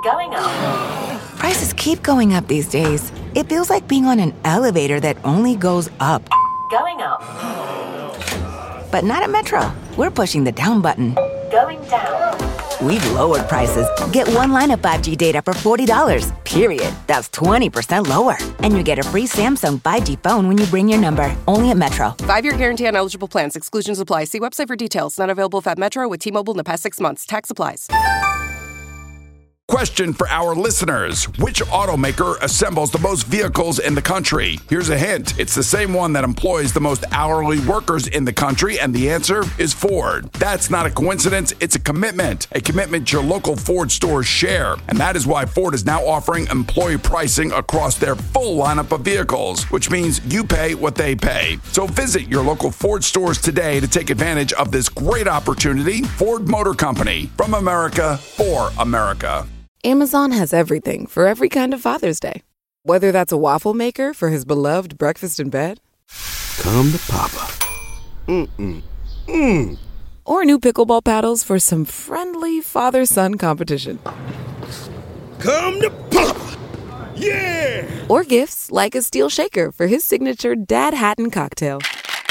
Going up. Prices keep going up these days. It feels like being on an elevator that only goes up. Going up. But not at Metro. We're pushing the down button. Going down. We've lowered prices. Get one line of 5G data for $40, period. That's 20% lower. And you get a free Samsung 5G phone when you bring your number. Only at Metro. 5-year guarantee on eligible plans. Exclusions apply. See website for details. Not available if at Metro with T-Mobile in the past 6 months. Tax applies. Question for our listeners. Which automaker assembles the most vehicles in the country? Here's a hint. It's the same one that employs the most hourly workers in the country, and the answer is Ford. That's not a coincidence. It's a commitment your local Ford stores share. And that is why Ford is now offering employee pricing across their full lineup of vehicles, which means you pay what they pay. So visit your local Ford stores today to take advantage of this great opportunity. Ford Motor Company, from America, for America. Amazon has everything for every kind of Father's Day. Whether that's a waffle maker for his beloved breakfast in bed. Come to Papa. Or new pickleball paddles for some friendly father-son competition. Come to Papa. Yeah! Or gifts like a steel shaker for his signature Dad Hatton cocktail.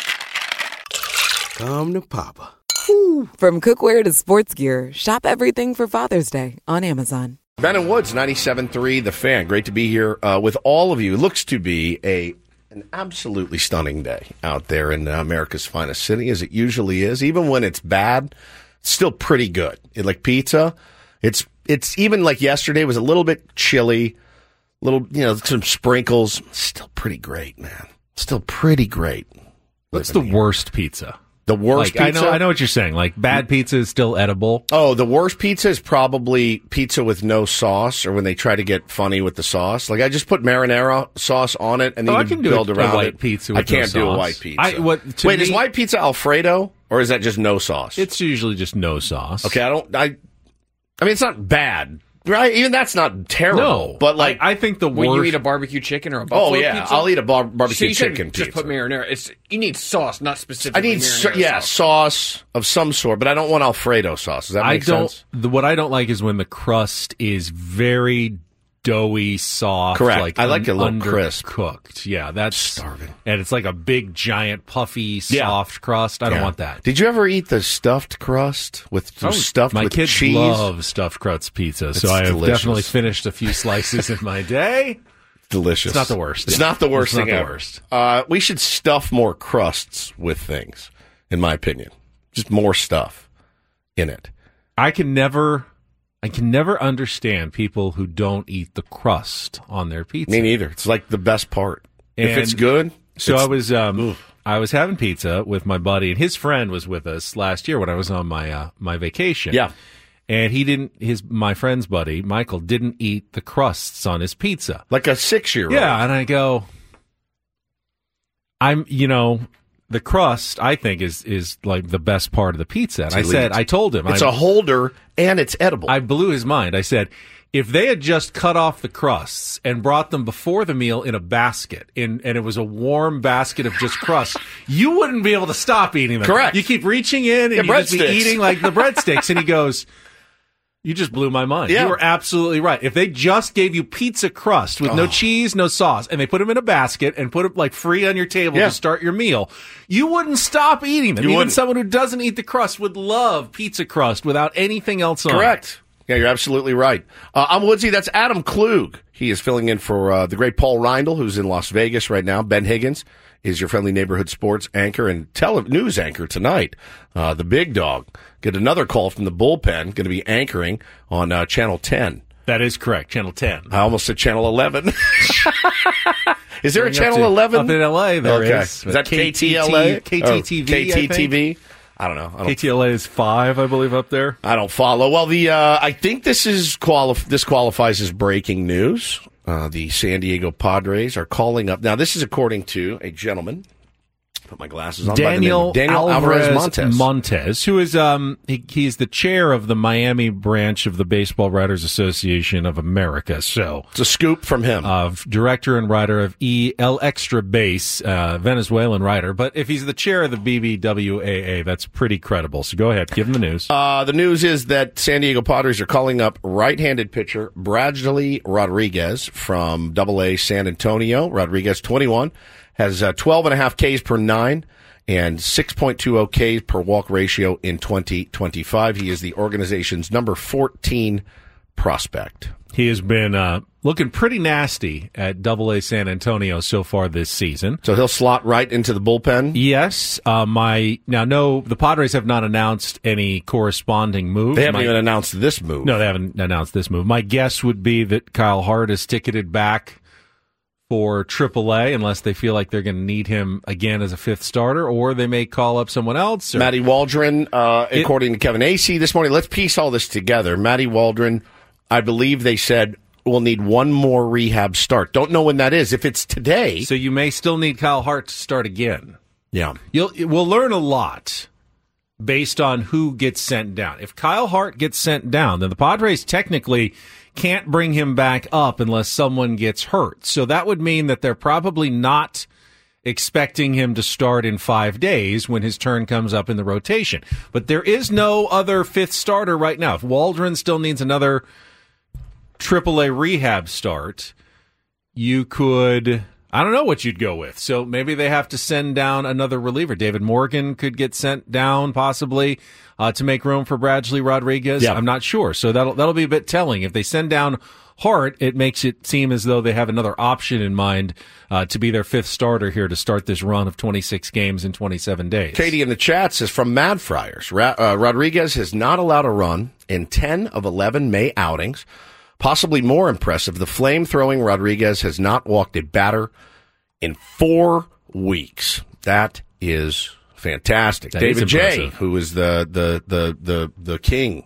Come to Papa. From cookware to sports gear, shop everything for Father's Day on Amazon. Ben and Woods, 97.3 The Fan. Great to be here with all of you. It looks to be an absolutely stunning day out there in America's finest city, as it usually is. Even when it's bad, it's still pretty good. Like pizza, it's even like yesterday was a little bit chilly, some sprinkles. Still pretty great, man. Still pretty great. What's the worst pizza? The worst pizza? I know what you're saying. Like, bad pizza is still edible. Oh, the worst pizza is probably pizza with no sauce, or when they try to get funny with the sauce. Like, I just put marinara sauce on it, and then I can build do around a white it. pizza with I can't no do a sauce. white pizza. Is white pizza Alfredo, or is that just no sauce? It's usually just no sauce. Okay, I mean, it's not bad. Right? Even that's not terrible. No, but like I think the worst. When you eat a barbecue chicken or a buffalo pizza? I'll eat a barbecue so chicken pizza. Just put marinara. You need sauce, not specifically. I need sauce of some sort, but I don't want Alfredo sauce. Does that make sense? What I don't like is when the crust is very doughy, soft. Correct. I like it a little crisp. Cooked. Yeah, that's starving. And it's like a big, giant, puffy, soft crust. I don't want that. Did you ever eat the stuffed crust stuffed my with kids cheese? love stuffed crust pizza, so I have definitely finished a few slices in my day. Delicious. It's not the worst. It's not the worst thing not ever. The worst. We should stuff more crusts with things, in my opinion. Just more stuff in it. I can never understand people who don't eat the crust on their pizza. Me neither. It's like the best part. If it's good. So I was having pizza with my buddy, and his friend was with us last year when I was on my vacation. Yeah. And my friend's buddy, Michael, didn't eat the crusts on his pizza. Like a 6-year-old. Yeah, and I go, the crust, I think, is like the best part of the pizza. And I told him. It's a holder and it's edible. I blew his mind. I said, if they had just cut off the crusts and brought them before the meal in a basket, and it was a warm basket of just crust, you wouldn't be able to stop eating them. Correct. You keep reaching in and you just be eating like the breadsticks. And he goes, you just blew my mind. Yeah. You were absolutely right. If they just gave you pizza crust with no cheese, no sauce, and they put them in a basket and put it like free on your table to start your meal, you wouldn't stop eating them. Even someone who doesn't eat the crust would love pizza crust without anything else on it. Correct. Yeah, you're absolutely right. I'm Woodsy. That's Adam Klug. He is filling in for the great Paul Reindl, who's in Las Vegas right now. Ben Higgins is your friendly neighborhood sports anchor and news anchor tonight. The big dog. Get another call from the bullpen. Going to be anchoring on Channel 10. That is correct, Channel 10. I almost said Channel 11. Is there a Channel 11? Up in L.A. there is. Is that KTLA? KTTV, KTTV? I don't know. KTLA is 5, I believe, up there. I don't follow. Well, I think this qualifies as breaking news. The San Diego Padres are calling up. Now, this is according to a gentleman Put my glasses on. Daniel Alvarez Montes, who is he's the chair of the Miami branch of the Baseball Writers Association of America. So it's a scoop from him. Director and writer of El Extra Base, Venezuelan writer. But if he's the chair of the BBWAA, that's pretty credible. So go ahead, give him the news. The news is that San Diego Padres are calling up right-handed pitcher Bradley Rodriguez from AA San Antonio. Rodriguez, 21. Has 12.5 Ks per 9 and 6.20 Ks per walk ratio in 2025. He is the organization's number 14 prospect. He has been looking pretty nasty at AA San Antonio so far this season. So he'll slot right into the bullpen? Yes. The Padres have not announced any corresponding move. They haven't even announced this move. No, they haven't announced this move. My guess would be that Kyle Hart is ticketed back for AAA unless they feel like they're going to need him again as a fifth starter, or they may call up someone else. Matty Waldron, according to Kevin Acee this morning, let's piece all this together. Matty Waldron, I believe they said, will need one more rehab start. Don't know when that is. If it's today. So you may still need Kyle Hart to start again. Yeah. We'll learn a lot based on who gets sent down. If Kyle Hart gets sent down, then the Padres technically can't bring him back up unless someone gets hurt. So that would mean that they're probably not expecting him to start in 5 days when his turn comes up in the rotation. But there is no other fifth starter right now. If Waldron still needs another AAA rehab start, you could... I don't know what you'd go with. So maybe they have to send down another reliever. David Morgan could get sent down possibly to make room for Bradley Rodriguez. Yeah. I'm not sure. So that'll be a bit telling. If they send down Hart, it makes it seem as though they have another option in mind to be their fifth starter here to start this run of 26 games in 27 days. Katie in the chat says from Mad Friars, Rodriguez has not allowed a run in 10 of 11 May outings. Possibly more impressive, the flame-throwing Rodriguez has not walked a batter in 4 weeks. That is fantastic. That David is J., who is the king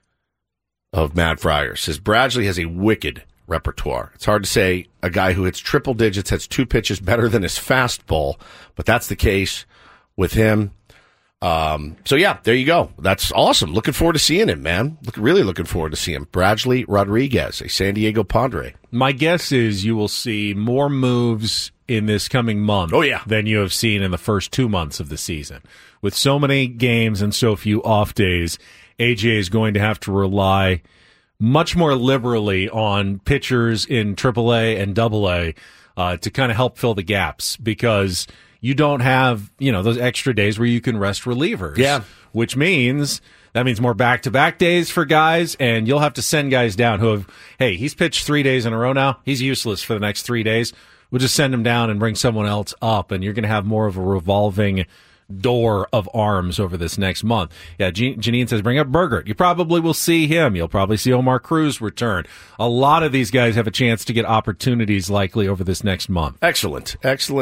of Mad Friars, says Bradley has a wicked repertoire. It's hard to say a guy who hits triple digits has 2 pitches better than his fastball, but that's the case with him. So yeah, there you go. That's awesome. Looking forward to seeing him, man. Really looking forward to seeing him. Bradley Rodriguez, a San Diego Padre. My guess is you will see more moves in this coming month than you have seen in the first 2 months of the season. With so many games and so few off days, AJ is going to have to rely much more liberally on pitchers in AAA and AA to kind of help fill the gaps because you don't have, those extra days where you can rest relievers. Yeah. Which means that means more back-to-back days for guys, and you'll have to send guys down who have, hey, he's pitched 3 days in a row now. He's useless for the next 3 days. We'll just send him down and bring someone else up, and you're going to have more of a revolving door of arms over this next month. Yeah, Janine says, bring up Burgert. You probably will see him. You'll probably see Omar Cruz return. A lot of these guys have a chance to get opportunities likely over this next month. Excellent.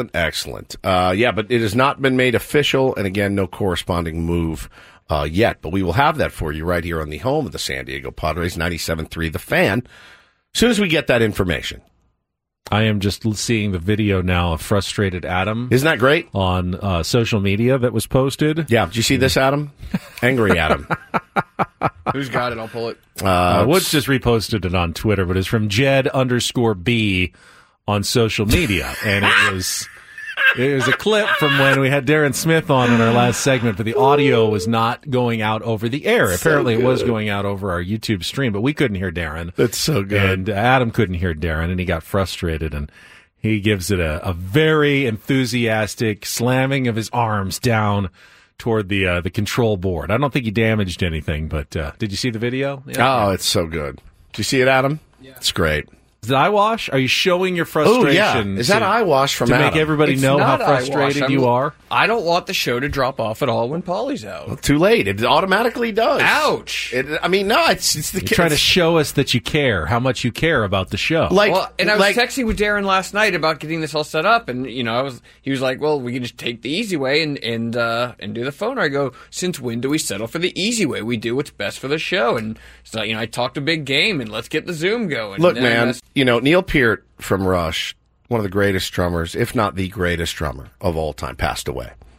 Yeah, but it has not been made official, and again, no corresponding move yet. But we will have that for you right here on the home of the San Diego Padres, 97.3 The Fan, as soon as we get that information. I am just seeing the video now of frustrated Adam. Isn't that great? On social media that was posted. Yeah. Did you see this, Adam? Angry Adam. Who's got it? I'll pull it. Woods just reposted it on Twitter, but it's from Jed_B on social media. And it was a clip from when we had Darren Smith on in our last segment, but the audio was not going out over the air. Apparently it was going out over our YouTube stream, but we couldn't hear Darren. That's so good. And Adam couldn't hear Darren, and he got frustrated, and he gives it a very enthusiastic slamming of his arms down toward the control board. I don't think he damaged anything, but did you see the video? Yeah. Oh, it's so good. Did you see it, Adam? Yeah. It's great. Is it eyewash? Are you showing your frustration? Oh, yeah. Is that eyewash from Adam? To make everybody know how frustrated you are? I don't want the show to drop off at all when Paulie's out. Well, too late. It automatically does. Ouch. It's the... You're trying to show us that you care, how much you care about the show. I was texting with Darren last night about getting this all set up, and he was like, well, we can just take the easy way and do the phone. I go, since when do we settle for the easy way? We do what's best for the show. And so, I talked a big game, and let's get the Zoom going. Look, man, Neil Peart from Rush, one of the greatest drummers, if not the greatest drummer of all time, passed away.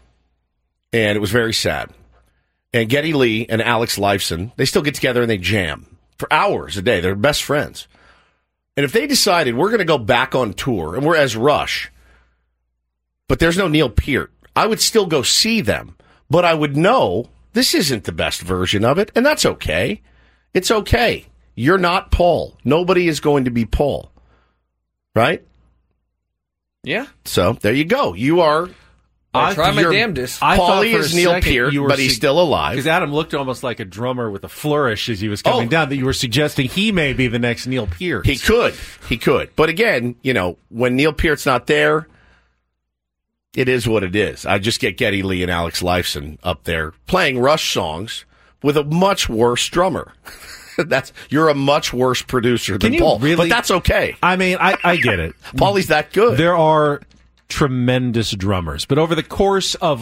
and it was very sad. And Geddy Lee and Alex Lifeson, they still get together and they jam for hours a day. They're best friends. And if they decided we're going to go back on tour, and we're as Rush, but there's no Neil Peart, I would still go see them. But I would know this isn't the best version of it, and that's okay. It's okay. You're not Paul. Nobody is going to be Paul. Right? Yeah. So there you go. You are... I try my damnedest. Paulie is Neil Peart, but he's still alive. Because Adam looked almost like a drummer with a flourish as he was coming down, that you were suggesting he may be the next Neil Peart. He could. But again, when Neil Peart's not there, it is what it is. I just get Geddy Lee and Alex Lifeson up there playing Rush songs with a much worse drummer. You're a much worse producer than Paul. Really? But that's okay. I mean, I get it. Paulie's that good. There are tremendous drummers, but over the course of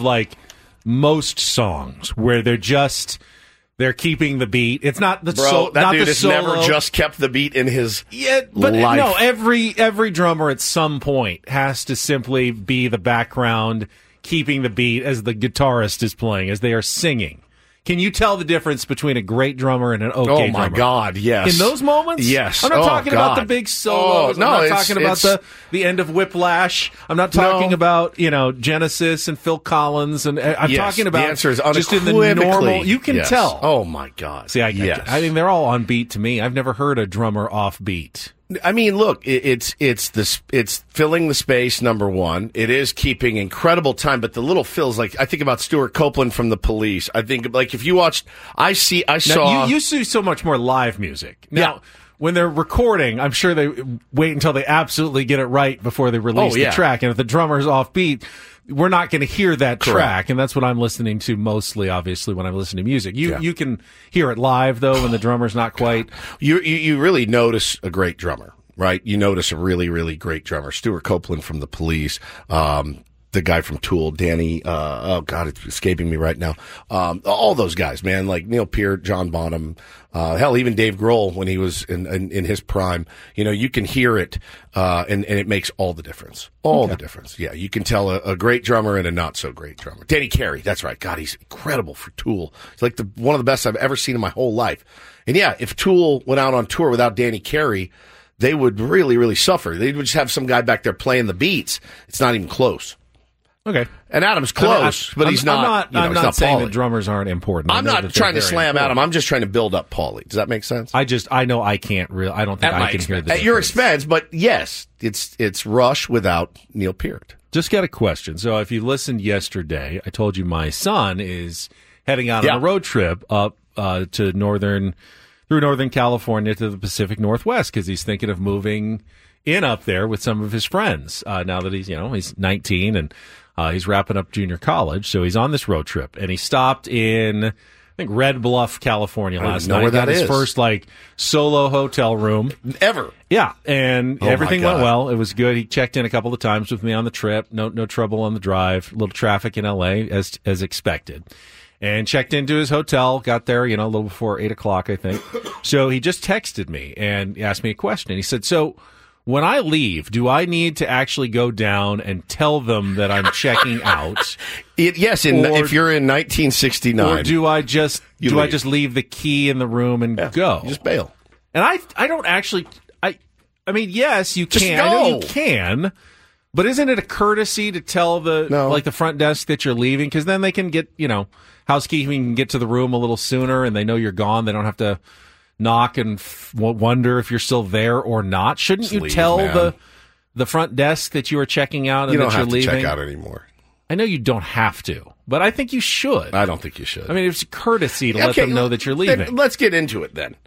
most songs where they're keeping the beat, it's not the that not dude the has solo. Never just kept the beat in his but life. No, every drummer at some point has to simply be the background, keeping the beat as the guitarist is playing, as they are singing. Can you tell the difference between a great drummer and an okay drummer? Oh, my God, yes. In those moments? Yes. I'm not talking about the big solos. No, I'm not talking about the end of Whiplash. I'm not talking about, Genesis and Phil Collins. And I'm talking about the answer is just in the normal. You can tell. Oh, my God. See, I mean, they're all on beat to me. I've never heard a drummer off beat. I mean, look, it's filling the space, number one. It is keeping incredible time, but the little fills, I think about Stuart Copeland from The Police. I think, if you watched, Now, you see so much more live music. Now, when they're recording, I'm sure they wait until they absolutely get it right before they release the track. And if the drummer's off beat, we're not going to hear that track, and that's what I'm listening to mostly, obviously, when I'm listening to music. You can hear it live, though, when the drummer's not quite. You really notice a great drummer, right? You notice a really, really great drummer. Stuart Copeland from The Police, the guy from Tool, Danny, it's escaping me right now. All those guys, man, like Neil Peart, John Bonham, hell, even Dave Grohl when he was in his prime. You can hear it, and it makes all the difference. The difference. Yeah, you can tell a great drummer and a not so great drummer. Danny Carey, that's right. God, he's incredible for Tool. He's like one of the best I've ever seen in my whole life. And yeah, if Tool went out on tour without Danny Carey, they would really, really suffer. They would just have some guy back there playing the beats. It's not even close. Okay. And Adam's close, but he's not. I'm not saying Paulie. that drummers aren't important. I'm not trying to slam important. Adam. I'm just trying to build up Paulie. Does that make sense? I know I can't really. I don't think I can hear this. At your expense, but yes, it's Rush without Neil Peart. Just got a question. So if you listened yesterday, I told you my son is heading out on a road trip up to Northern California to the Pacific Northwest because he's thinking of moving in up there with some of his friends. Now that he's 19 and he's wrapping up junior college, so he's on this road trip, and he stopped in, I think, Red Bluff, California last night. Where that got his is. first solo hotel room ever. Yeah, and everything went well. It was good. He checked in a couple of times with me on the trip. No trouble on the drive. Little traffic in LA as expected. And checked into his hotel, got there, a little before 8:00, I think. So he just texted me and asked me a question. He said, so when I leave, do I need to actually go down and tell them that I'm checking out? Yes, if you're in 1969. Or do I just leave the key in the room and go? You just bail. And I don't actually I mean, yes, you just can. Go. I know you can. But isn't it a courtesy to tell the front desk that you're leaving? Because then they can get, housekeeping can get to the room a little sooner and they know you're gone. They don't have to knock and wonder if you're still there or not. Shouldn't you tell the front desk that you are checking out and that you're leaving? You don't have to check out anymore. I know you don't have to, but I think you should. I don't think you should. I mean, it's a courtesy to let them know that you're leaving. Let's get into it then.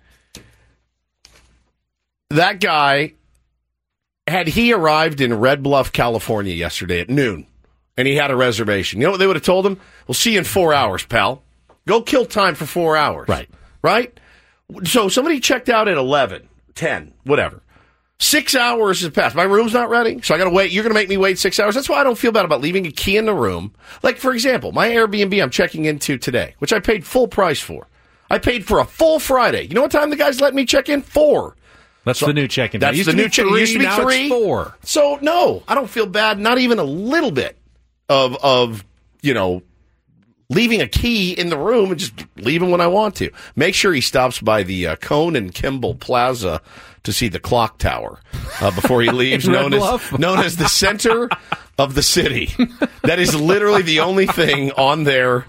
That guy, had he arrived in Red Bluff, California yesterday at noon, and he had a reservation, you know what they would have told him? We'll see you in 4 hours, pal. Go kill time for 4 hours. Right? So somebody checked out at 11, 10, whatever. 6 hours has passed. My room's not ready, so I got to wait. You're going to make me wait 6 hours? That's why I don't feel bad about leaving a key in the room. Like, for example, my Airbnb I'm checking into today, which I paid full price for. I paid for a full Friday. You know what time the guys let me check in? 4. That's the new check-in. That's the new check-in. It used to be 3. Now it's 4. So, no, I don't feel bad, not even a little bit of leaving a key in the room and just leaving when I want to. Make sure he stops by the Cone and Kimball Plaza to see the clock tower before he leaves, known as the center of the city. That is literally the only thing on their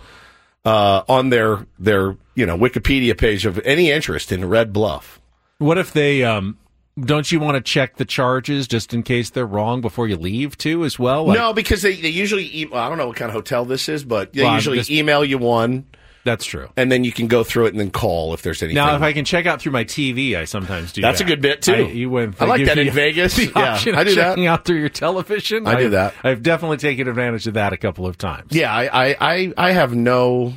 Wikipedia page of any interest in Red Bluff. What if they don't you want to check the charges just in case they're wrong before you leave too as well? No, because they usually I don't know what kind of hotel this is, but they usually email you one. That's true. And then you can go through it and then call if there's anything. Now, if I can check out through my TV, I sometimes do that. That's a good bit, too. I like that in Vegas. Yeah, I do that. Checking out through your television. I do that. I've definitely taken advantage of that a couple of times. Yeah, I have no...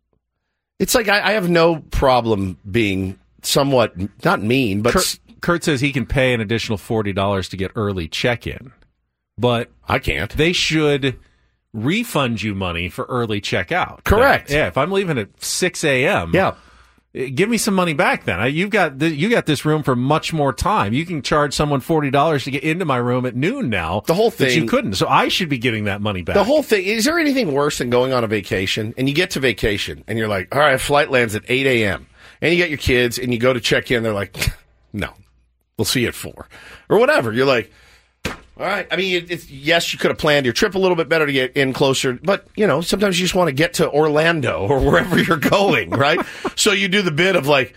It's like I have no problem being somewhat, not mean, but... Kurt says he can pay an additional $40 to get early check-in. But... I can't. They should... refund you money for early checkout. Correct. Yeah, if I'm leaving at 6 a.m., give me some money back then. You got this room for much more time. You can charge someone $40 to get into my room at noon now. The whole thing. That you couldn't. So I should be getting that money back. The whole thing. Is there anything worse than going on a vacation and you get to vacation and you're like, all right, flight lands at 8 a.m. and you got your kids and you go to check in. They're like, no, we'll see you at 4 or whatever. You're like, all right. I mean, yes, you could have planned your trip a little bit better to get in closer, but, sometimes you just want to get to Orlando or wherever you're going, right? So you do the bit of like,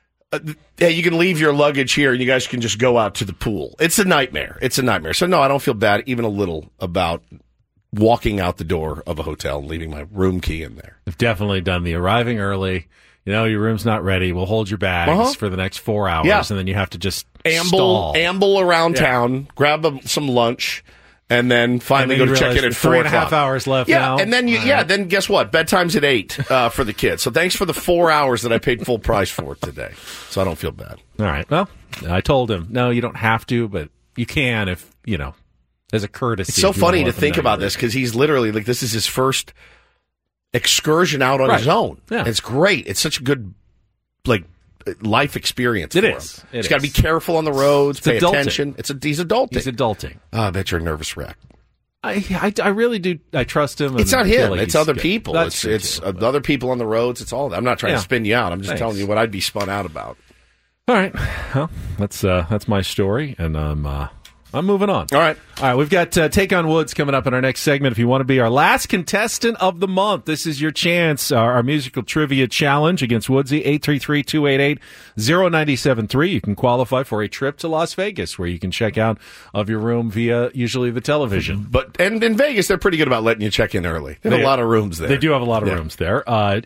hey, you can leave your luggage here and you guys can just go out to the pool. It's a nightmare. So, no, I don't feel bad even a little about walking out the door of a hotel and leaving my room key in there. I've definitely done the arriving early. Your room's not ready. We'll hold your bags for the next 4 hours, and then you have to just amble around town, grab some lunch, and then finally go to check in at 4 o'clock. 3.5 hours left now. And then then guess what? Bedtime's at 8 for the kids. So thanks for the 4 hours that I paid full price for today. So I don't feel bad. All right. Well, I told him, no, you don't have to, but you can if, as a courtesy. It's so funny to think about this because he's literally like, this is his first excursion out on his own. Yeah. It's great. It's such a good, life experience. It for is. him. He's got to be careful on the roads, pay adulting. attention. He's adulting. He's adulting. Oh, I bet you're a nervous wreck. I really do. I trust him. It's not him. It's other good. people. It's other people on the roads. It's all that. I'm not trying to spin you out. I'm just telling you what I'd be spun out about. All right. Well, that's my story, and I'm moving on. All right. We've got Take on Woods coming up in our next segment. If you want to be our last contestant of the month, this is your chance. Our musical trivia challenge against Woodsy, 833-288-0973. You can qualify for a trip to Las Vegas where you can check out of your room via usually the television. And in Vegas, they're pretty good about letting you check in early. They have a lot of rooms there. They do have a lot of rooms there.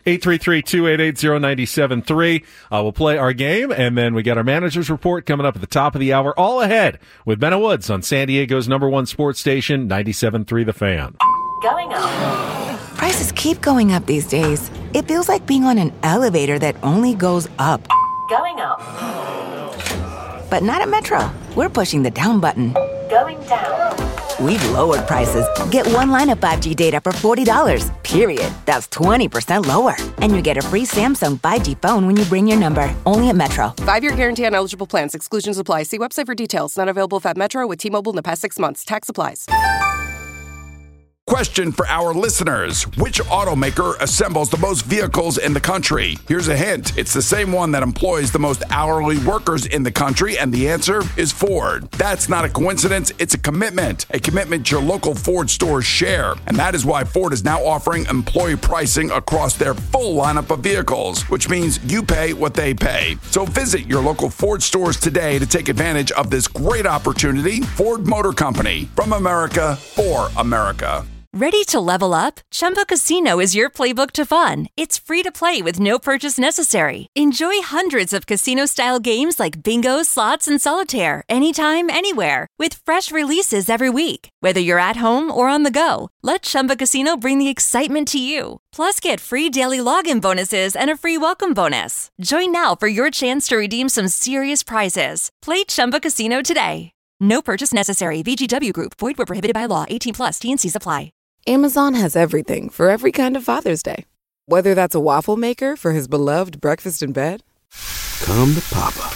833-288-0973. We'll play our game, and then we got our manager's report coming up at the top of the hour. All ahead with Ben Woods on San Diego's #1 sports station, 97.3 The Fan. Going up. Prices keep going up these days. It feels like being on an elevator that only goes up. Going up. But not at Metro. We're pushing the down button. Going down. We've lowered prices. Get one line of 5G data for $40, period. That's 20% lower. And you get a free Samsung 5G phone when you bring your number. Only at Metro. 5-year guarantee on eligible plans. Exclusions apply. See website for details. Not available if at Metro with T-Mobile in the past 6 months. Tax applies. Question for our listeners. Which automaker assembles the most vehicles in the country? Here's a hint. It's the same one that employs the most hourly workers in the country, and the answer is Ford. That's not a coincidence. It's a commitment your local Ford stores share. And that is why Ford is now offering employee pricing across their full lineup of vehicles, which means you pay what they pay. So visit your local Ford stores today to take advantage of this great opportunity. Ford Motor Company, from America for America. Ready to level up? Chumba Casino is your playbook to fun. It's free to play with no purchase necessary. Enjoy hundreds of casino-style games like bingo, slots, and solitaire anytime, anywhere. With fresh releases every week. Whether you're at home or on the go, let Chumba Casino bring the excitement to you. Plus, get free daily login bonuses and a free welcome bonus. Join now for your chance to redeem some serious prizes. Play Chumba Casino today. No purchase necessary. VGW Group. Void where prohibited by law. 18+. T&Cs apply. Amazon has everything for every kind of Father's Day. Whether that's a waffle maker for his beloved breakfast in bed, Come to Papa.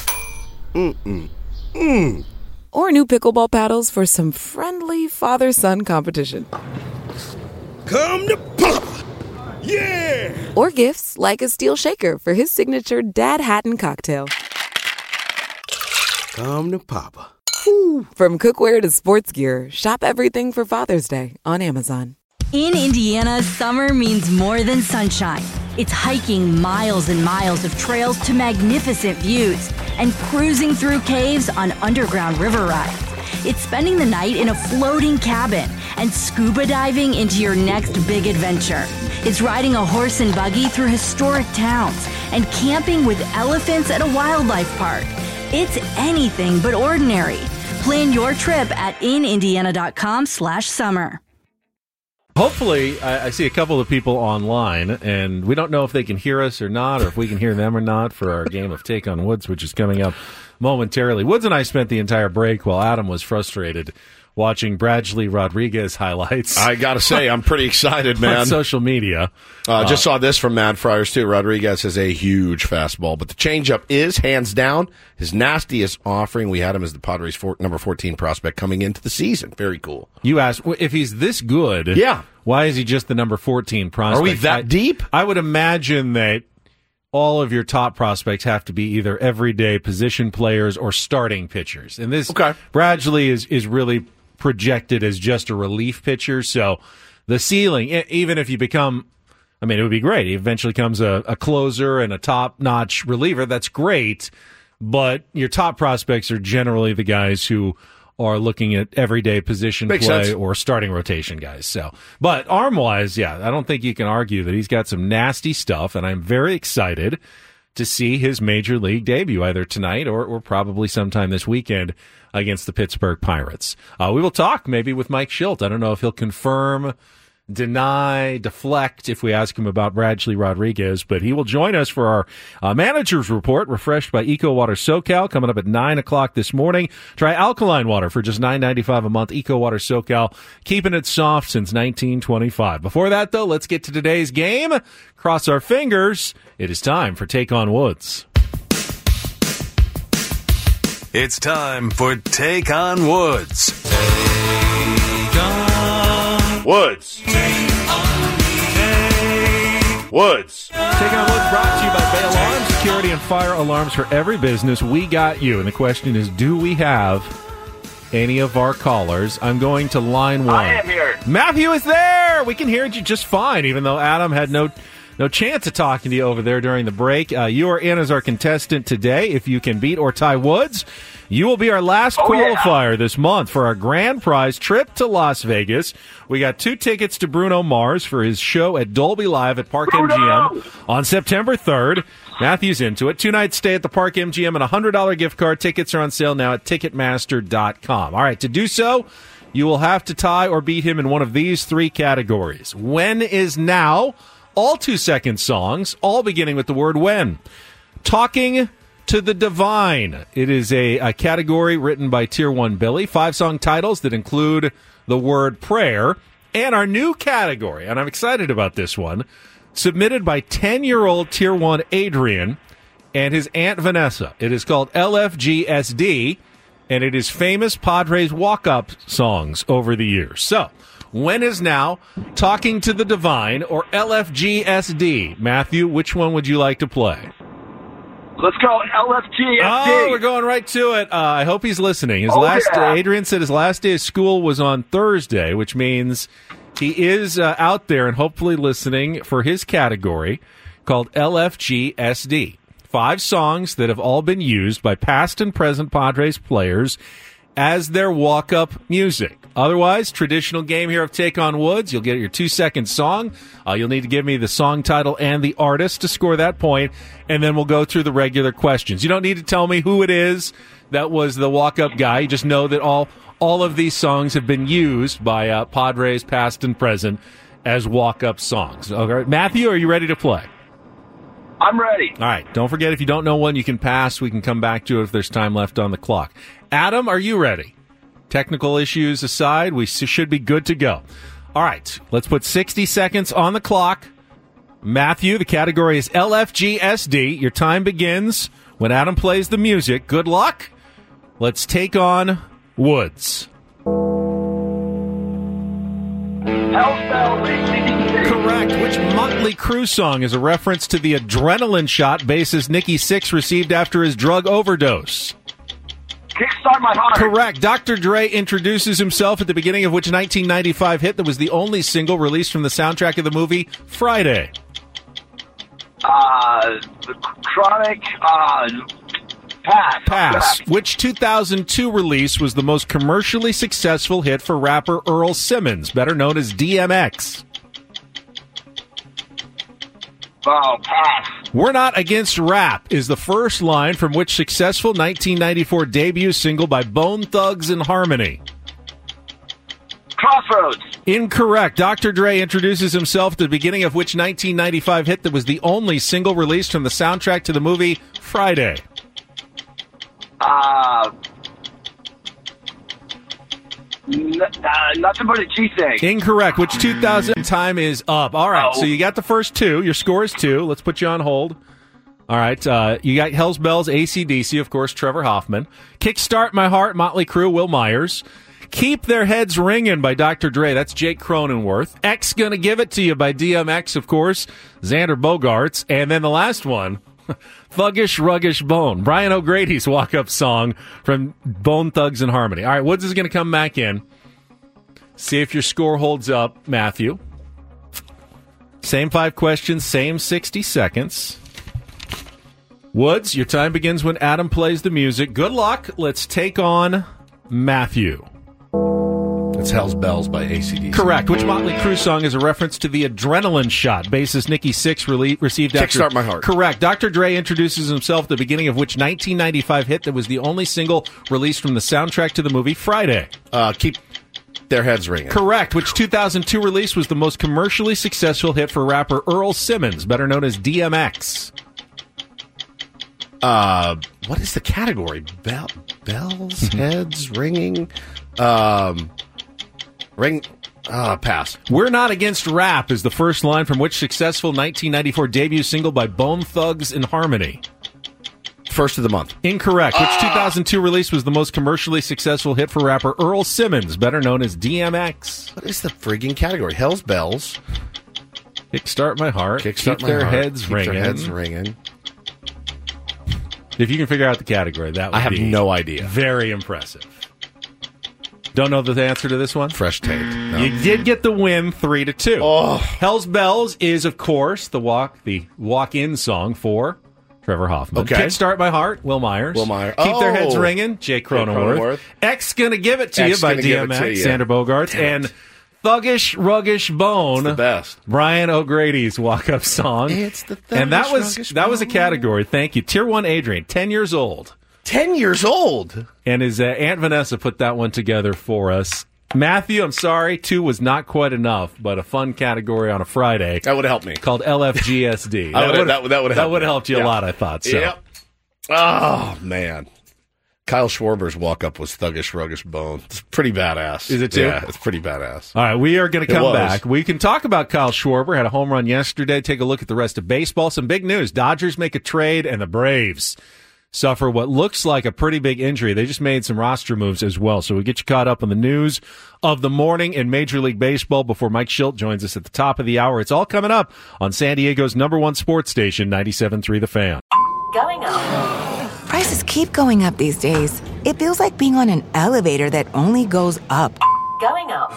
or new pickleball paddles for some friendly father-son competition. Come to Papa. Yeah! Or gifts like a steel shaker for his signature Dad Hatton cocktail. Come to Papa. From cookware to sports gear, shop everything for Father's Day on Amazon. In Indiana, summer means more than sunshine. It's hiking miles and miles of trails to magnificent views and cruising through caves on underground river rides. It's spending the night in a floating cabin and scuba diving into your next big adventure. It's riding a horse and buggy through historic towns and camping with elephants at a wildlife park. It's anything but ordinary. Plan your trip at inindiana.com/summer. Hopefully, I see a couple of people online, and we don't know if they can hear us or not, or if we can hear them or not for our game of Take on Woods, which is coming up momentarily. Woods and I spent the entire break while Adam was frustrated watching Bradley Rodriguez highlights. I got to say, I'm pretty excited, man. On social media. Just saw this from Mad Friars, too. Rodriguez has a huge fastball, but the changeup is, hands down, his nastiest offering. We had him as the Padres' number 14 prospect coming into the season. Very cool. You asked, if he's this good, why is he just the number 14 prospect? Are we that deep? I would imagine that all of your top prospects have to be either everyday position players or starting pitchers. And this Bradley is really projected as just a relief pitcher, so the ceiling, even if you become, I mean, it would be great. He eventually becomes a closer and a top-notch reliever. That's great, but your top prospects are generally the guys who are looking at everyday position play or starting rotation guys. So, but arm-wise, I don't think you can argue that he's got some nasty stuff, and I'm very excited to see his major league debut either tonight or probably sometime this weekend against the Pittsburgh Pirates. We will talk maybe with Mike Schilt. I don't know if he'll confirm, deny, deflect if we ask him about Bradley Rodriguez, but he will join us for our manager's report, refreshed by Eco Water SoCal, coming up at 9 o'clock this morning. Try alkaline water for just $9.95 a month. Eco Water SoCal, keeping it soft since 1925. Before that, though, let's get to today's game. Cross our fingers. It is time for Take on Woods. It's time for Take on Woods. Take on Woods. Take on Woods. Take on Woods brought to you by Bay Alarm, security and fire alarms for every business. We got you. And the question is, do we have any of our callers? I'm going to line one. I am here. Matthew is there. We can hear you just fine, even though Adam had no chance of talking to you over there during the break. You are in as our contestant today. If you can beat or tie Woods, you will be our last qualifier this month for our grand prize trip to Las Vegas. We got 2 tickets to Bruno Mars for his show at Dolby Live at Park MGM on September 3rd. Matthew's into it. 2-night stay at the Park MGM and a $100 gift card. Tickets are on sale now at Ticketmaster.com. All right, to do so, you will have to tie or beat him in one of these 3 categories. When is now? All 2-second songs, all beginning with the word when. Talking to the Divine. It is a category written by Tier 1 Billy. 5 song titles that include the word prayer. And our new category, and I'm excited about this one, submitted by 10-year-old Tier 1 Adrian and his Aunt Vanessa. It is called LFGSD, and it is famous Padres walk-up songs over the years. So, when is now, Talking to the Divine, or LFGSD? Matthew, which one would you like to play? Let's go LFGSD. Oh, we're going right to it. I hope he's listening. Adrian said his last day of school was on Thursday, which means he is out there and hopefully listening for his category called LFGSD. 5 songs that have all been used by past and present Padres players as their walk-up music. Otherwise, traditional game here of Take on Woods. You'll get your 2-second song. You'll need to give me the song title and the artist to score that point, and then we'll go through the regular questions. You don't need to tell me who it is that was the walk-up guy. You just know that all of these songs have been used by Padres past and present as walk-up songs. Okay, Matthew, are you ready to play? I'm ready. All right. Don't forget, if you don't know one, you can pass. We can come back to it if there's time left on the clock. Adam, are you ready? Technical issues aside, we should be good to go. All right. Let's put 60 seconds on the clock. Matthew, the category is LFGSD. Your time begins when Adam plays the music. Good luck. Let's take on Woods. Hellspell, ACDC. Correct. Correct. Which Motley Crue song is a reference to the adrenaline shot bassist Nikki Sixx received after his drug overdose? Kickstart My Heart. Correct. Dr. Dre introduces himself at the beginning of which 1995 hit that was the only single released from the soundtrack of the movie Friday? The Chronic. Pass. Pass. Which 2002 release was the most commercially successful hit for rapper Earl Simmons, better known as DMX? Oh, pass. We're Not Against Rap is the first line from which successful 1994 debut single by Bone Thugs and Harmony? Crossroads. Incorrect. Dr. Dre introduces himself at the beginning of which 1995 hit that was the only single released from the soundtrack to the movie Friday? Nothing but a cheesesteak. Incorrect. Which 2000 time is up? All right, so you got the first two. Your score is 2. Let's put you on hold. All right, you got Hell's Bells, AC/DC, of course, Trevor Hoffman. Kickstart My Heart, Motley Crue, Will Myers. Keep Their Heads Ringing by Dr. Dre, that's Jake Cronenworth. X Gonna Give It To You by DMX, of course, Xander Bogaerts. And then the last one, Thuggish Ruggish Bone, Brian O'Grady's walk-up song from Bone Thugs and Harmony. All right, Woods is going to come back in. See if your score holds up, Matthew. Same 5 questions, same 60 seconds. Woods, your time begins when Adam plays the music. Good luck. Let's take on Matthew. It's Hell's Bells by AC/DC. Correct. Which Motley Crue song is a reference to the adrenaline shot bassist Nikki Sixx received after... Kickstart My Heart. Correct. Dr. Dre introduces himself at the beginning of which 1995 hit that was the only single released from the soundtrack to the movie Friday? Keep Their Heads Ringing. Correct. Which 2002 release was the most commercially successful hit for rapper Earl Simmons, better known as DMX? What is the category? Bells? Heads? Ringing? Pass. We're Not Against Rap is the first line from which successful 1994 debut single by Bone Thugs and Harmony? First of the month. Incorrect. Which 2002 release was the most commercially successful hit for rapper Earl Simmons, better known as DMX? What is the friggin' category? Hell's Bells. Kickstart My Heart. Keep Their Heads Ringing. Their Heads Ringing. If you can figure out the category, that would I have be no idea. Very impressive. Don't know the answer to this one? Fresh take. No. You did get the win 3-2. Oh. Hell's Bells is, of course, the walk-in song for Trevor Hoffman. Okay. Kickstart My Heart, Will Myers. Keep Their Heads Ringing, Jake Cronenworth. X Gonna Give It To You by DMX, Xander Bogaerts. And Thuggish Ruggish Bone, it's the best. Brian O'Grady's walk-up song. It's the Thuggish And that Ruggish was a category. Thank you. Tier 1 Adrian, 10 years old. 10 years old? And his Aunt Vanessa put that one together for us. Matthew, I'm sorry, 2 was not quite enough, but a fun category on a Friday. That would have helped me. Called LFGSD. that would have helped you a lot, I thought. So. Yep. Oh, man. Kyle Schwarber's walk-up was Thuggish Ruggish Bone. It's pretty badass. Is it too? Yeah, it's pretty badass. All right, we are going to come back. We can talk about Kyle Schwarber. Had a home run yesterday. Take a look at the rest of baseball. Some big news. Dodgers make a trade, and the Braves suffer what looks like a pretty big injury. They just made some roster moves as well. So we'll get you caught up on the news of the morning in Major League Baseball before Mike Schilt joins us at the top of the hour. It's all coming up on San Diego's #1 sports station, 97.3 The Fan. Going up. Prices keep going up these days. It feels like being on an elevator that only goes up. Going up.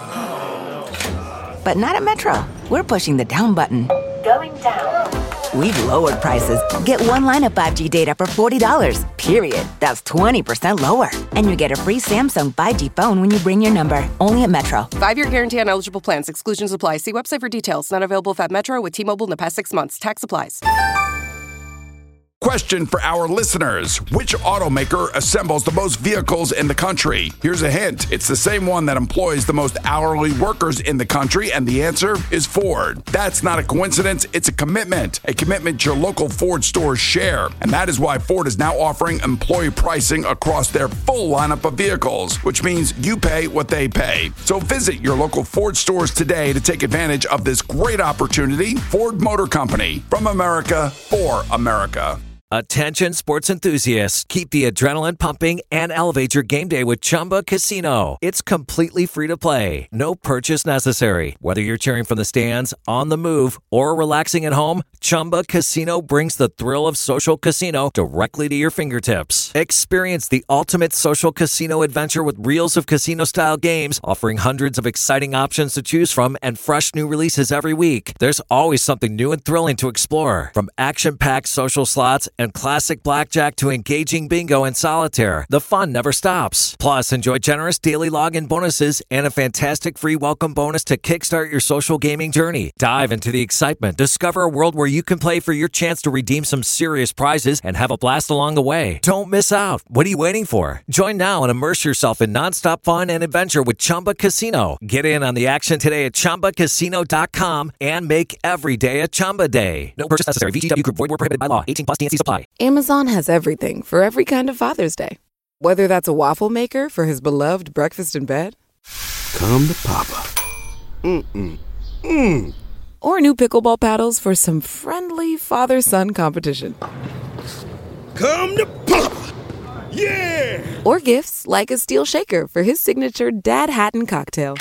But not at Metro. We're pushing the down button. Going down. We've lowered prices. Get one line of 5G data for $40, period. That's 20% lower. And you get a free Samsung 5G phone when you bring your number. Only at Metro. 5-year guarantee on eligible plans. Exclusions apply. See website for details. Not available at Metro with T-Mobile in the past 6 months. Tax applies. Question for our listeners. Which automaker assembles the most vehicles in the country? Here's a hint. It's the same one that employs the most hourly workers in the country, and the answer is Ford. That's not a coincidence. It's a commitment your local Ford stores share. And that is why Ford is now offering employee pricing across their full lineup of vehicles, which means you pay what they pay. So visit your local Ford stores today to take advantage of this great opportunity. Ford Motor Company, from America, for America. Attention sports enthusiasts, keep the adrenaline pumping and elevate your game day with Chumba Casino. It's completely free to play. No purchase necessary. Whether you're cheering from the stands, on the move, or relaxing at home, Chumba Casino brings the thrill of social casino directly to your fingertips. Experience the ultimate social casino adventure with reels of casino-style games, offering hundreds of exciting options to choose from and fresh new releases every week. There's always something new and thrilling to explore, from action-packed social slots and classic blackjack to engaging bingo and solitaire. The fun never stops. Plus, enjoy generous daily login bonuses and a fantastic free welcome bonus to kickstart your social gaming journey. Dive into the excitement. Discover a world where you can play for your chance to redeem some serious prizes and have a blast along the way. Don't miss out. What are you waiting for? Join now and immerse yourself in nonstop fun and adventure with Chumba Casino. Get in on the action today at ChumbaCasino.com and make every day a Chumba day. No purchase necessary. VGW Group. Void where prohibited by law. 18+ TNC supply. Amazon has everything for every kind of Father's Day. Whether that's a waffle maker for his beloved breakfast in bed, Come to Papa. or new pickleball paddles for some friendly father-son competition. Come to Papa. Yeah! Or gifts like a steel shaker for his signature Dad Hatton cocktail.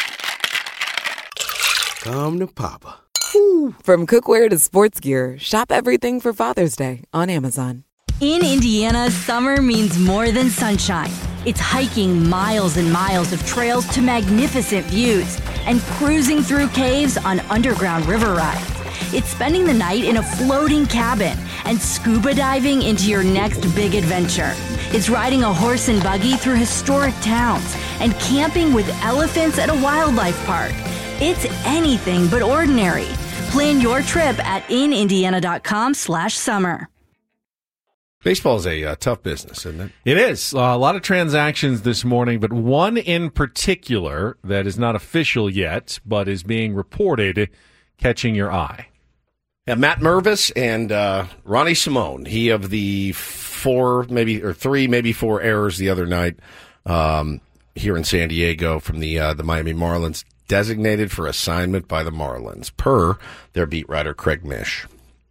Come to Papa. From cookware to sports gear, shop everything for Father's Day on Amazon. In Indiana, summer means more than sunshine. It's hiking miles and miles of trails to magnificent views and cruising through caves on underground river rides. It's spending the night in a floating cabin and scuba diving into your next big adventure. It's riding a horse and buggy through historic towns and camping with elephants at a wildlife park. It's anything but ordinary. Plan your trip at inindiana.com/summer. Baseball is a tough business, isn't it? It is. A lot of transactions this morning, but one in particular that is not official yet, but is being reported catching your eye. Yeah, Matt Mervis and Ronnie Simone. He of the three, maybe four errors the other night here in San Diego from the Miami Marlins, designated for assignment by the Marlins, per their beat writer Craig Mish.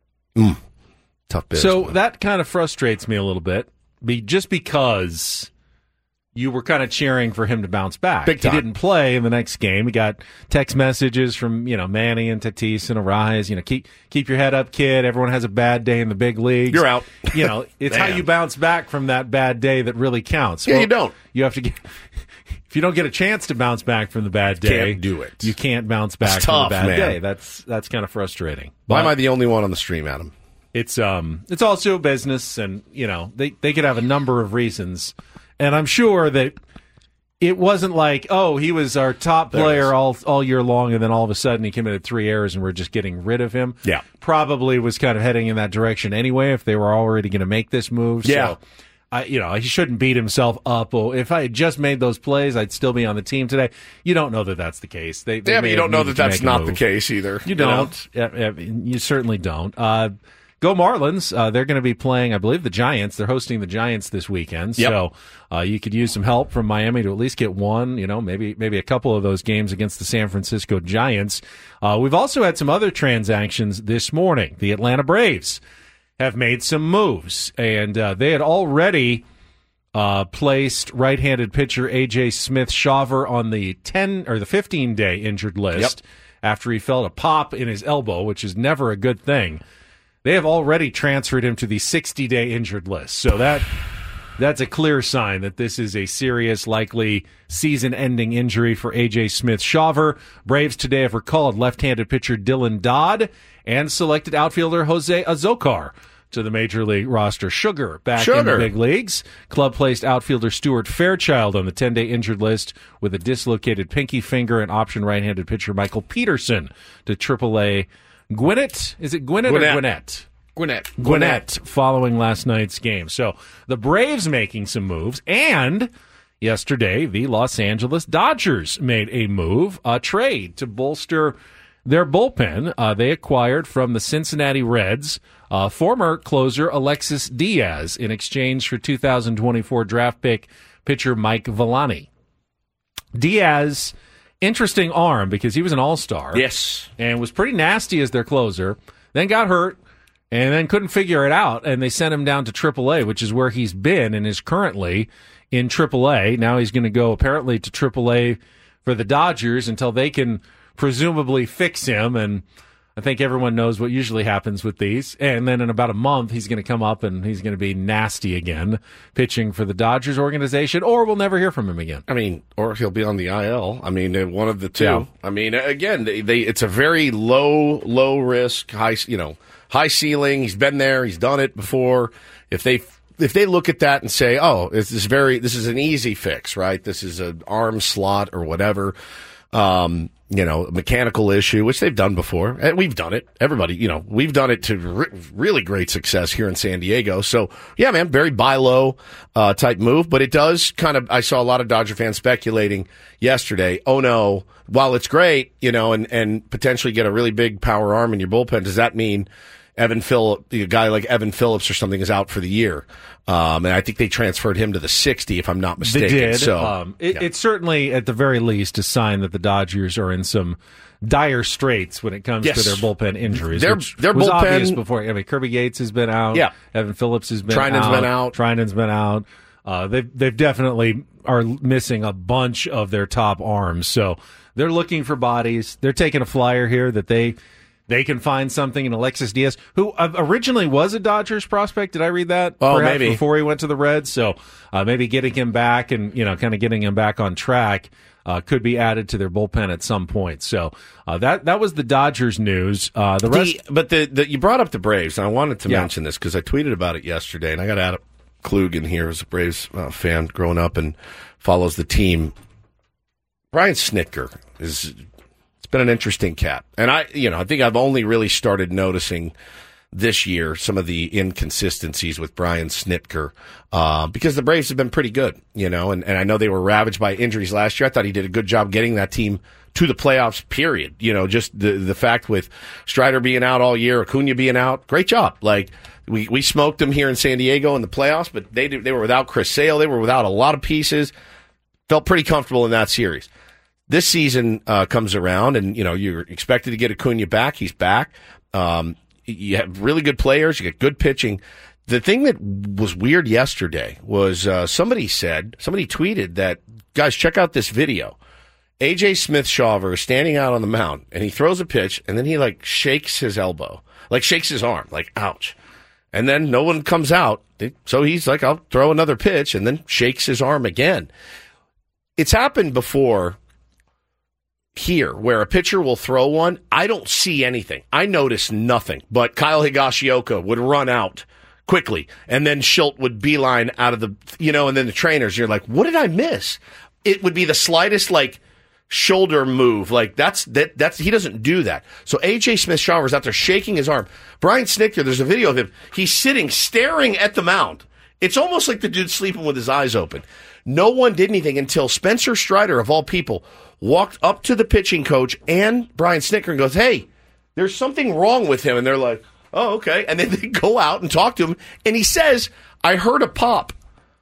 Tough business. So that kind of frustrates me a little bit, just because you were kind of cheering for him to bounce back. Big time. He didn't play in the next game. He got text messages from, Manny and Tatis and Arise, keep your head up, kid. Everyone has a bad day in the big leagues. You're out. It's how you bounce back from that bad day that really counts. Yeah, you don't. You have to get... If you don't get a chance to bounce back from the bad day, can't do it. You can't bounce back from the bad day. That's kind of frustrating. Why am I the only one on the stream, Adam? It's also a business, and they could have a number of reasons, and I'm sure that it wasn't like, oh, he was our top player all year long, and then all of a sudden he committed 3 errors, and we're just getting rid of him. Yeah, probably was kind of heading in that direction anyway. If they were already going to make this move, yeah. So, he shouldn't beat himself up. Oh, if I had just made those plays, I'd still be on the team today. You don't know that that's the case. But you don't know that that's not the case either. You don't. You certainly don't. Go Marlins. They're going to be playing, I believe, the Giants. They're hosting the Giants this weekend. Yep. So you could use some help from Miami to at least get one, maybe a couple of those games against the San Francisco Giants. We've also had some other transactions this morning. The Atlanta Braves have made some moves, and they had already placed right-handed pitcher A.J. Smith-Shawver on the 15-day injured list after he felt a pop in his elbow, which is never a good thing. They have already transferred him to the 60-day injured list, so that's a clear sign that this is a serious, likely season-ending injury for A.J. Smith-Shawver. Braves today have recalled left-handed pitcher Dylan Dodd and selected outfielder Jose Azocar to the Major League roster. Sugar back in the big leagues. Club placed outfielder Stuart Fairchild on the 10-day injured list with a dislocated pinky finger, and option right-handed pitcher Michael Peterson to AAA Gwinnett. Is it Gwinnett or Gwinnett? Gwinnett, following last night's game. So the Braves making some moves, and yesterday the Los Angeles Dodgers made a move, a trade to bolster their bullpen. They acquired from the Cincinnati Reds former closer Alexis Diaz in exchange for 2024 draft pick pitcher Mike Villani. Diaz, interesting arm because he was an all-star. Yes. And was pretty nasty as their closer. Then got hurt. and then couldn't figure it out, and they sent him down to AAA, which is where he's been and is currently in AAA. Now he's going to go apparently to AAA for the Dodgers until they can presumably fix him, and I think everyone knows what usually happens with these. And then in about a month, he's going to come up and he's going to be nasty again, pitching for the Dodgers organization, or we'll never hear from him again. I mean, or he'll be on the IL. I mean, one of the two. Yeah. I mean, again, it's a very low risk, high ceiling. He's been there. He's done it before. If they look at that and say, oh, this is an easy fix, right? This is an arm slot or whatever. A mechanical issue, which they've done before. And we've done it. Everybody, we've done it to really great success here in San Diego. So, yeah, man, very buy low type move. But it does I saw a lot of Dodger fans speculating yesterday, oh, no, while it's great, and potentially get a really big power arm in your bullpen, does that mean a guy like Evan Phillips or something is out for the year? And I think they transferred him to the 60, if I'm not mistaken. They did. So it's certainly, at the very least, a sign that the Dodgers are in some dire straits when it comes to their bullpen injuries. Their was bullpen, obvious before. I mean, Kirby Yates has been out. Yeah. Evan Phillips has been Trinan's out. Trinan's been out. They've definitely are missing a bunch of their top arms. So they're looking for bodies. They're taking a flyer here that they can find something in Alexis Diaz, who originally was a Dodgers prospect. Did I read that? Oh, perhaps maybe. Before he went to the Reds. So maybe getting him back and, kind of getting him back on track could be added to their bullpen at some point. So that was the Dodgers news. The rest, you brought up the Braves, and I wanted to mention this because I tweeted about it yesterday, and I got Adam Klug in here as a Braves fan growing up and follows the team. Brian Snitker is... been an interesting cat. And I think I've only really started noticing this year some of the inconsistencies with Brian Snitker, because the Braves have been pretty good, and I know they were ravaged by injuries last year. I thought he did a good job getting that team to the playoffs, period. Just the fact with Strider being out all year, Acuna being out, great job. Like, we smoked them here in San Diego in the playoffs, but they were without Chris Sale. They were without a lot of pieces. Felt pretty comfortable in that series. This season comes around, and you're expected to get Acuna back. He's back. You have really good players. You get good pitching. The thing that was weird yesterday was somebody tweeted that, guys, check out this video. A.J. Smith-Shawver is standing out on the mound, and he throws a pitch, and then he shakes his elbow, shakes his arm, ouch. And then no one comes out, so he's like, I'll throw another pitch, and then shakes his arm again. It's happened before here, where a pitcher will throw one. I don't see anything. I notice nothing. But Kyle Higashioka would run out quickly, and then Schilt would beeline out of the, and then the trainers, you're like, what did I miss? It would be the slightest, shoulder move. That's he doesn't do that. So A.J. Smith-Shawver is out there shaking his arm. Brian Snitker, there's a video of him. He's sitting, staring at the mound. It's almost like the dude's sleeping with his eyes open. No one did anything until Spencer Strider, of all people, walked up to the pitching coach and Brian Snitker and goes, hey, there's something wrong with him. And they're like, oh, okay. And then they go out and talk to him. And he says, I heard a pop.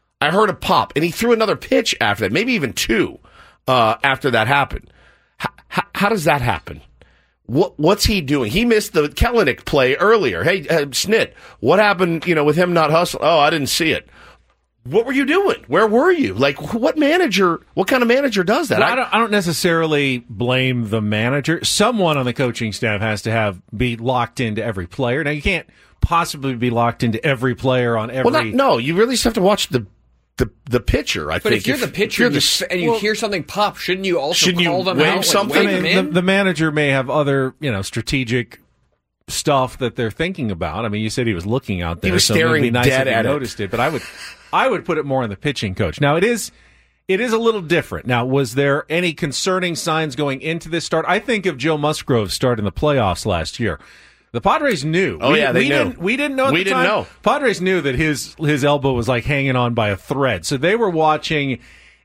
And he threw another pitch after that, maybe even two after that happened. How does that happen? What's he doing? He missed the Kellenic play earlier. Hey, Snit, what happened, with him not hustling? Oh, I didn't see it. What were you doing? Where were you? What kind of manager does that? Well, I don't necessarily blame the manager. Someone on the coaching staff has to be locked into every player. Now, you can't possibly be locked into every player on every... No, you really just have to watch the pitcher, I think. But if you're the pitcher and you hear something pop, shouldn't you also call them wave out? Something? Wave them in? The manager may have other, strategic stuff that they're thinking about. I mean, you said he was looking out there. He was so staring it'd be nice dead if he at noticed it. But I would put it more on the pitching coach. Now, it is a little different. Now, was there any concerning signs going into this start? I think of Joe Musgrove's start in the playoffs last year. The Padres knew. They knew. We didn't know at the time. We didn't know. Padres knew that his elbow was hanging on by a thread. So they were watching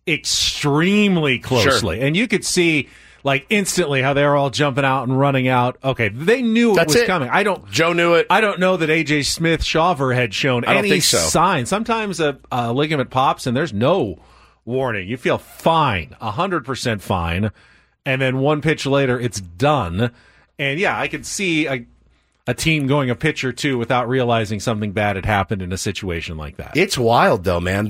extremely closely. Sure. And you could see instantly how they were all jumping out and running out. Okay, they knew it was coming. Joe knew it. I don't know that A.J. Smith-Shawver had shown any so. sign. Sometimes a ligament pops and there's no warning. You feel fine, 100% fine, and then one pitch later it's done. And yeah, I could see a team going a pitch or two without realizing something bad had happened in a situation like that. It's wild, though, man.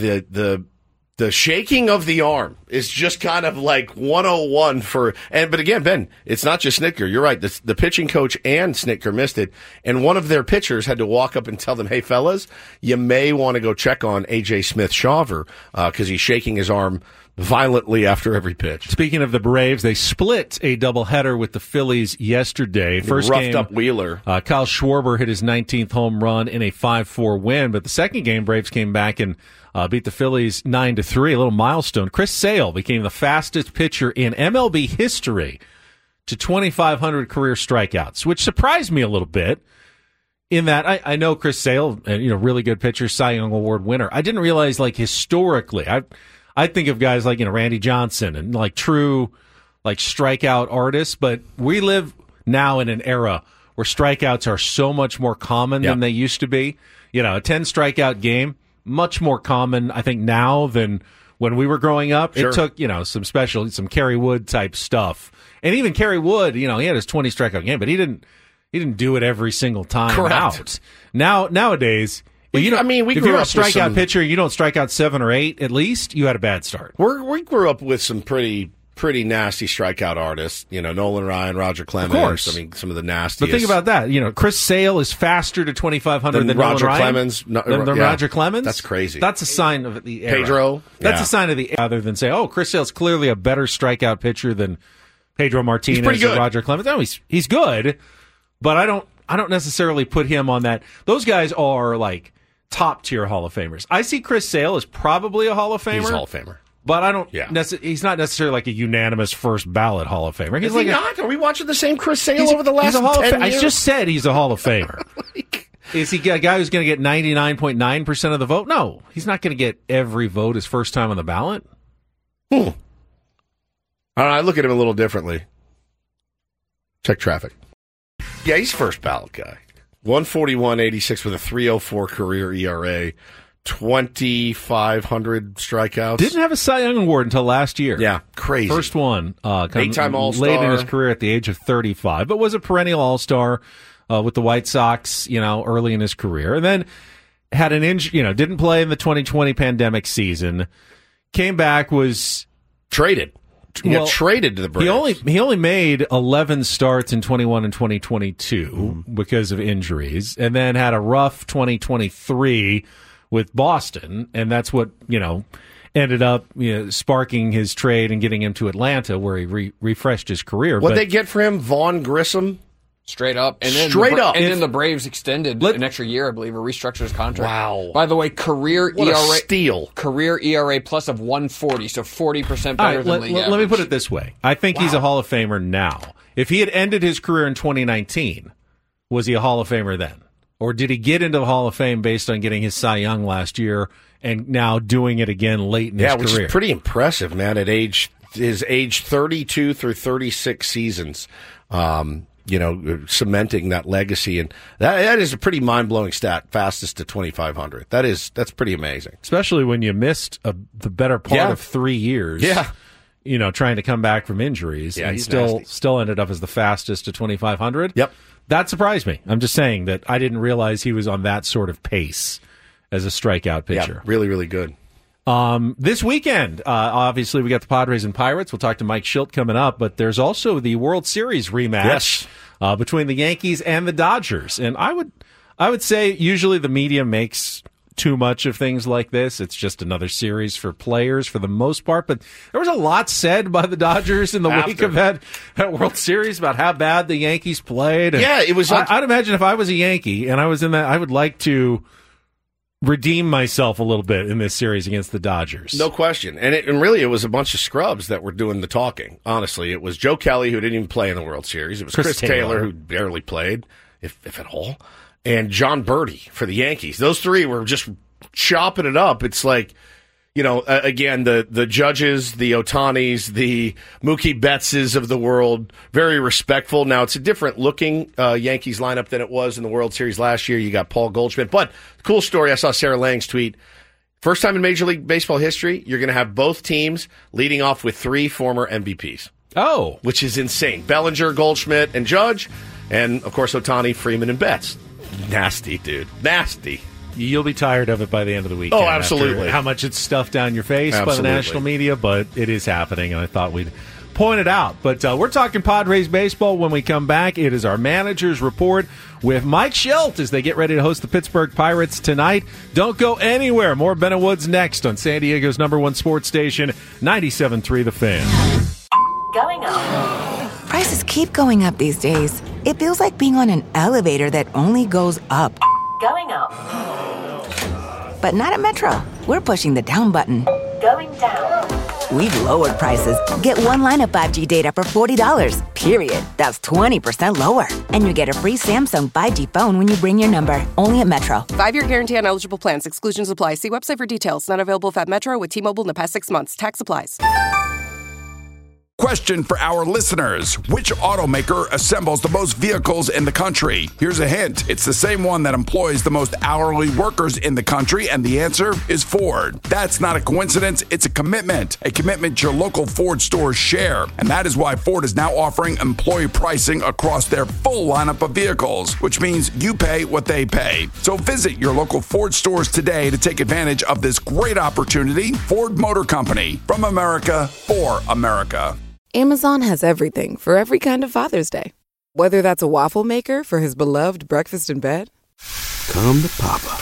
The shaking of the arm is just kind of like 101 but again, Ben, it's not just Snitker. You're right. The pitching coach and Snitker missed it, and one of their pitchers had to walk up and tell them, hey, fellas, you may want to go check on A.J. Smith-Shawver because he's shaking his arm violently after every pitch. Speaking of the Braves, they split a doubleheader with the Phillies yesterday. First roughed game, up Wheeler. Kyle Schwarber hit his 19th home run in a 5-4 win, but the second game, Braves came back and beat the Phillies 9-3, a little milestone. Chris Sale became the fastest pitcher in MLB history to 2,500 career strikeouts, which surprised me a little bit. In that, I know Chris Sale, really good pitcher, Cy Young Award winner. I didn't realize, historically, I think of guys like Randy Johnson and true strikeout artists, but we live now in an era where strikeouts are so much more common than they used to be. A 10 strikeout game, much more common, I think, now than when we were growing up. Sure. It took, some Kerry Wood type stuff. And even Kerry Wood, he had his 20 strikeout game, but he didn't do it every single time out. Nowadays, if you're a strikeout pitcher, you don't strike out 7 or 8, at least, you had a bad start. We grew up with some pretty nasty strikeout artists, Nolan Ryan, Roger Clemens. Of course. Some of the nastiest. But think about that. Chris Sale is faster to 2,500 than Roger Nolan Clemens. Ryan. Than Roger Clemens? That's crazy. That's a sign of the era. Pedro. That's a sign of the era, other than say, Chris Sale's clearly a better strikeout pitcher than Pedro Martinez or Roger Clemens. No, he's good, but I don't necessarily put him on that. Those guys are top tier Hall of Famers. I see Chris Sale as probably a Hall of Famer. He's a Hall of Famer. But I don't. He's not necessarily a unanimous first ballot Hall of Famer. Is he not? Are we watching the same Chris Sale over the last 10 years? I just said he's a Hall of Famer. Is he a guy who's going to get 99.9% of the vote? No, he's not going to get every vote his first time on the ballot. I look at him a little differently. Check traffic. Yeah, he's first ballot guy. 141.86 with a 3.04 career ERA. 2,500 strikeouts. Didn't have a Cy Young Award until last year. Yeah, crazy. First one. 8-time All-Star. Late in his career at the age of 35, but was a perennial All-Star with the White Sox, early in his career. And then had an injury, didn't play in the 2020 pandemic season. Came back, was traded. He got traded to the Braves. He only made 11 starts in 21 and 2022 because of injuries, and then had a rough 2023 with Boston, and that's what ended up sparking his trade and getting him to Atlanta, where he refreshed his career. What'd they get for him? Vaughn Grissom? Straight up. And then then the Braves extended an extra year, I believe, or restructured his contract. Wow. By the way, career ERA steal. Career ERA plus of 140, so 40% better than league average. Let me put it this way. I think he's a Hall of Famer now. If he had ended his career in 2019, was he a Hall of Famer then? Or did he get into the Hall of Fame based on getting his Cy Young last year and now doing it again late in his career? Yeah, which is pretty impressive, man, at his age 32 through 36 seasons. Cementing that legacy, and that is a pretty mind-blowing stat. Fastest to 2,500. That's pretty amazing, especially when you missed the better part of 3 years. Yeah, trying to come back from injuries, and still ended up as the fastest to 2,500. Yep, that surprised me. I'm just saying that I didn't realize he was on that sort of pace as a strikeout pitcher. Yeah, really, really good. This weekend, obviously, we got the Padres and Pirates. We'll talk to Mike Schilt coming up, but there's also the World Series rematch between the Yankees and the Dodgers. And I would say usually the media makes too much of things like this. It's just another series for players for the most part. But there was a lot said by the Dodgers in the wake of that World Series about how bad the Yankees played. And it was. I'd imagine if I was a Yankee and I was in that, I would like to redeem myself a little bit in this series against the Dodgers. No question. And really, it was a bunch of scrubs that were doing the talking. Honestly, it was Joe Kelly, who didn't even play in the World Series. It was Chris Taylor, who barely played, if at all. And John Birdie for the Yankees. Those three were just chopping it up. It's like, again, the Judges, the Ohtanis, the Mookie Bettses of the world, very respectful. Now, it's a different looking Yankees lineup than it was in the World Series last year. You got Paul Goldschmidt. But cool story, I saw Sarah Lang's tweet. First time in Major League Baseball history, you're going to have both teams leading off with 3 former MVPs. Oh. Which is insane. Bellinger, Goldschmidt, and Judge. And, of course, Ohtani, Freeman, and Betts. Nasty, dude. Nasty. You'll be tired of it by the end of the weekend. Oh, absolutely. How much it's stuffed down your face by the national media, but it is happening, and I thought we'd point it out. But we're talking Padres baseball when we come back. It is our manager's report with Mike Shildt as they get ready to host the Pittsburgh Pirates tonight. Don't go anywhere. More Ben and Woods next on San Diego's #1 sports station, 97.3 The Fan. Going up. Prices keep going up these days. It feels like being on an elevator that only goes up. Going up. But not at Metro. We're pushing the down button. Going down. We've lowered prices. Get one line of 5G data for $40, period. That's 20% lower. And you get a free Samsung 5G phone when you bring your number. Only at Metro. 5-year guarantee on eligible plans. Exclusions apply. See website for details. Not available at Metro with T-Mobile in the past 6 months. Tax applies. Question for our listeners. Which automaker assembles the most vehicles in the country? Here's a hint. It's the same one that employs the most hourly workers in the country, and the answer is Ford. That's not a coincidence. It's a commitment your local Ford stores share. And that is why Ford is now offering employee pricing across their full lineup of vehicles, which means you pay what they pay. So visit your local Ford stores today to take advantage of this great opportunity. Ford Motor Company, from America, for America. Amazon has everything for every kind of Father's Day. Whether that's a waffle maker for his beloved breakfast in bed, Come to Papa.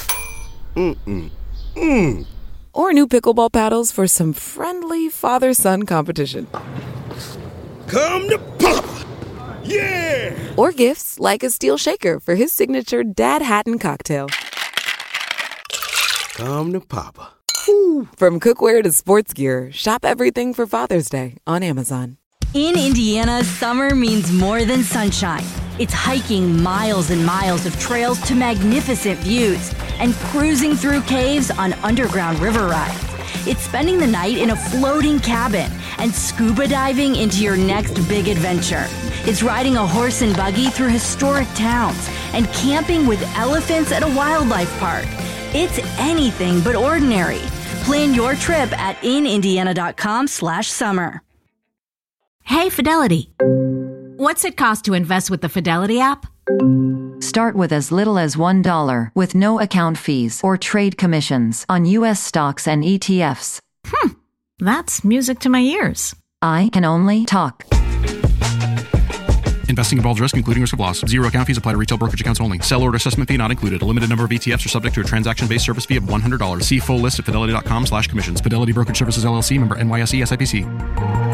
or new pickleball paddles for some friendly father-son competition. Come to Papa. Yeah! Or gifts like a steel shaker for his signature Dad Hatton cocktail. Come to Papa. From cookware to sports gear, shop everything for Father's Day on Amazon. In Indiana, summer means more than sunshine. It's hiking miles and miles of trails to magnificent views and cruising through caves on underground river rides. It's spending the night in a floating cabin and scuba diving into your next big adventure. It's riding a horse and buggy through historic towns and camping with elephants at a wildlife park. It's anything but ordinary. Plan your trip at inindiana.com/summer. Hey, Fidelity. What's it cost to invest with the Fidelity app? Start with as little as $1 with no account fees or trade commissions on U.S. stocks and ETFs. That's music to my ears. I can only talk. Investing involves risk, including risk of loss. Zero account fees apply to retail brokerage accounts only. Sell order assessment fee not included. A limited number of ETFs are subject to a transaction-based service fee of $100. See full list at fidelity.com/commissions. Fidelity Brokerage Services, LLC, member NYSE, SIPC.